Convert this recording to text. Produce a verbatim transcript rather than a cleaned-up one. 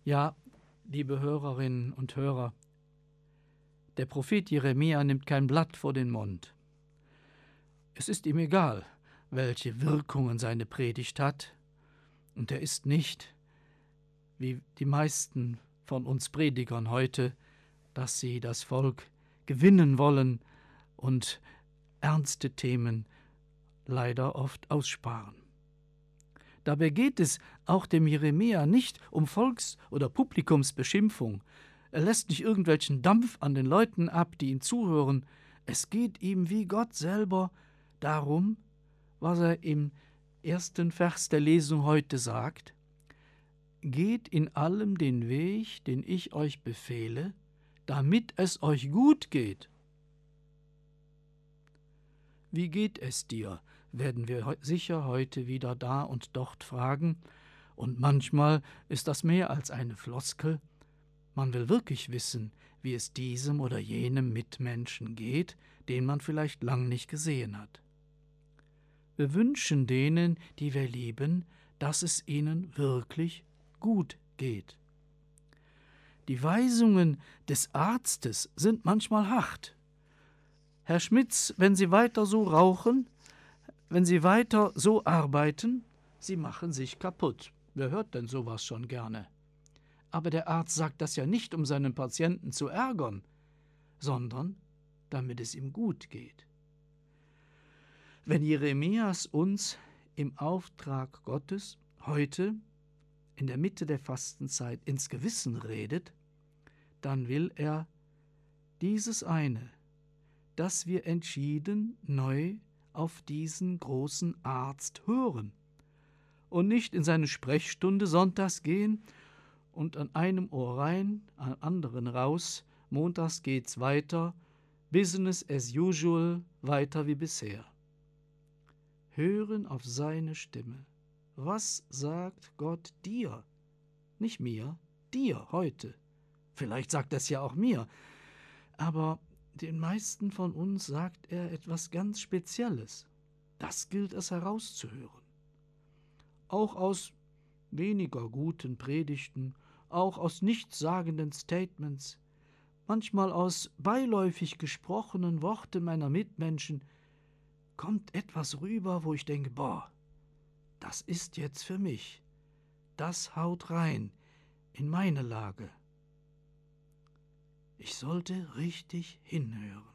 Ja, liebe Hörerinnen und Hörer, der Prophet Jeremia nimmt kein Blatt vor den Mund. Es ist ihm egal, welche Wirkungen seine Predigt hat, und er ist nicht, wie die meisten von uns Predigern heute, dass sie das Volk gewinnen wollen und ernste Themen leider oft aussparen. Dabei geht es auch dem Jeremia nicht um Volks- oder Publikumsbeschimpfung. Er lässt nicht irgendwelchen Dampf an den Leuten ab, die ihm zuhören. Es geht ihm wie Gott selber darum, was er im ersten Vers der Lesung heute sagt: Geht in allem den Weg, den ich euch befehle, damit es euch gut geht. Wie geht es dir, werden wir sicher heute wieder da und dort fragen, und manchmal ist das mehr als eine Floskel. Man will wirklich wissen, wie es diesem oder jenem Mitmenschen geht, den man vielleicht lang nicht gesehen hat. Wir wünschen denen, die wir lieben, dass es ihnen wirklich gut geht. Die Weisungen des Arztes sind manchmal hart. Herr Schmitz, wenn Sie weiter so rauchen, wenn Sie weiter so arbeiten, Sie machen sich kaputt. Wer hört denn sowas schon gerne? Aber der Arzt sagt das ja nicht, um seinen Patienten zu ärgern, sondern damit es ihm gut geht. Wenn Jeremias uns im Auftrag Gottes heute in der Mitte der Fastenzeit ins Gewissen redet, dann will er dieses eine, dass wir entschieden neu auf diesen großen Arzt hören und nicht in seine Sprechstunde sonntags gehen und an einem Ohr rein, am anderen raus, montags geht's weiter, Business as usual, weiter wie bisher. Hören auf seine Stimme. Was sagt Gott dir? Nicht mir, dir heute. Vielleicht sagt er es ja auch mir, aber den meisten von uns sagt er etwas ganz Spezielles. Das gilt es herauszuhören. Auch aus weniger guten Predigten, auch aus nichtssagenden Statements, manchmal aus beiläufig gesprochenen Worten meiner Mitmenschen, kommt etwas rüber, wo ich denke, boah, das ist jetzt für mich. Das haut rein in meine Lage. Ich sollte richtig hinhören.